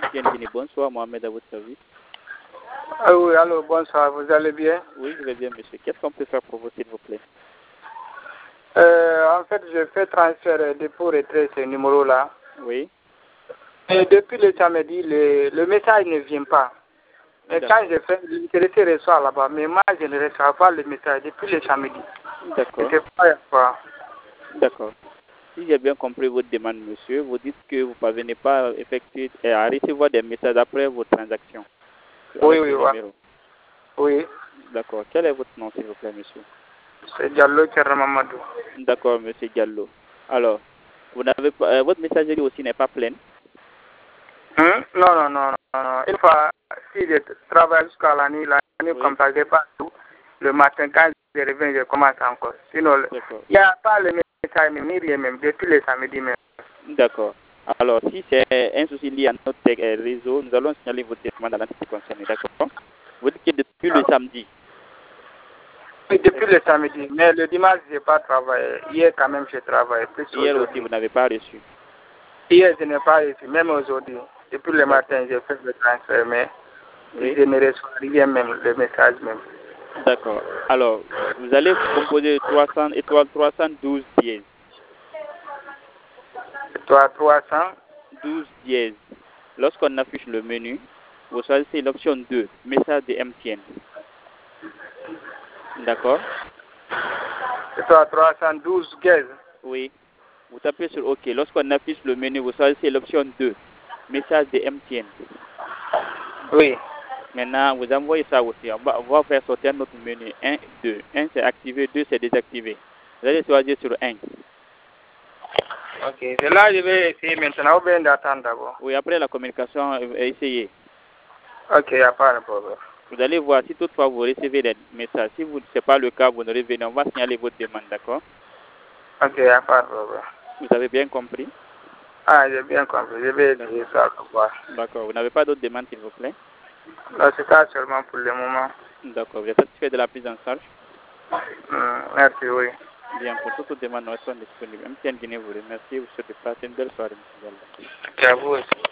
MTN Guinée, bonsoir, Mohamed, à votre service. Ah oui, allô, bonsoir, vous allez bien? Oui, je vais bien, monsieur. Qu'est-ce qu'on peut faire pour vous, s'il vous plaît? En fait, je fais transfert dépôt retrait ce numéro-là. Oui. Et depuis le samedi, le message ne vient pas. Mais quand je fais, l'intéressé reçoit là-bas, mais moi, je ne reçois pas le message depuis le samedi. D'accord. D'accord. Si j'ai bien compris votre demande, monsieur, vous dites que vous ne parvenez pas à effectuer et à recevoir des messages après vos transactions. Oui, avec oui, ce numéro. oui. D'accord. Quel est votre nom, s'il vous plaît, monsieur? C'est Diallo Mamadou. D'accord, monsieur Diallo. Alors, vous n'avez pas, votre messagerie aussi n'est pas pleine? Non, non, non, non. Une fois, si je travaille jusqu'à la nuit Oui. comme ça, je passe tout. Le matin, quand je reviens, je commence encore. Sinon, il n'y a pas le message, ni rien même, depuis le samedi même. D'accord. Alors, si c'est un souci lié à notre réseau, nous allons signaler votre demande à l'entité concernée, d'accord? Vous dites que depuis le samedi. Oui, depuis le samedi, mais le dimanche, je n'ai pas travaillé. Hier, quand même, j'ai travaillé. Hier aussi, vous n'avez pas reçu? Hier, je n'ai pas reçu, même aujourd'hui. Depuis le matin, j'ai fait le transfert, mais oui. je ne reçois rien même, le message même. D'accord. Alors, vous allez composer 300 étoiles 312 dièse. 312 dièse. Lorsqu'on affiche le menu, vous choisissez l'option 2, message de MTN. D'accord? 312 dièse. Oui. Vous tapez sur OK. Lorsqu'on affiche le menu, vous choisissez l'option 2, message de MTN. Oui. Maintenant, vous envoyez ça aussi. On va faire sortir notre menu 1, 2. 1, c'est activé, 2, c'est désactivé. Vous allez choisir sur 1. Ok. Là, je vais essayer maintenant. Ou bien d'attendre d'abord. Oui, après la communication, essayez. Ok, il n'y a pas de problème. Vous allez voir si toutefois vous recevez des messages. Si ce n'est pas le cas, vous ne revenez. On va signaler votre demande, d'accord? Ok, il n'y a pas de problème. Vous avez bien compris? Ah, j'ai bien compris. Je vais essayer ça. D'accord. Vous n'avez pas d'autres demandes, s'il vous plaît? Non, c'est ça seulement pour le moment. D'accord. Vous êtes satisfait de la prise en charge? Merci, oui. Bien, pour toute demande, nous sommes disponibles. MTN Guinée vous remercie. Vous souhaitez passer une belle soirée, M. Diallo. Ok, à vous aussi.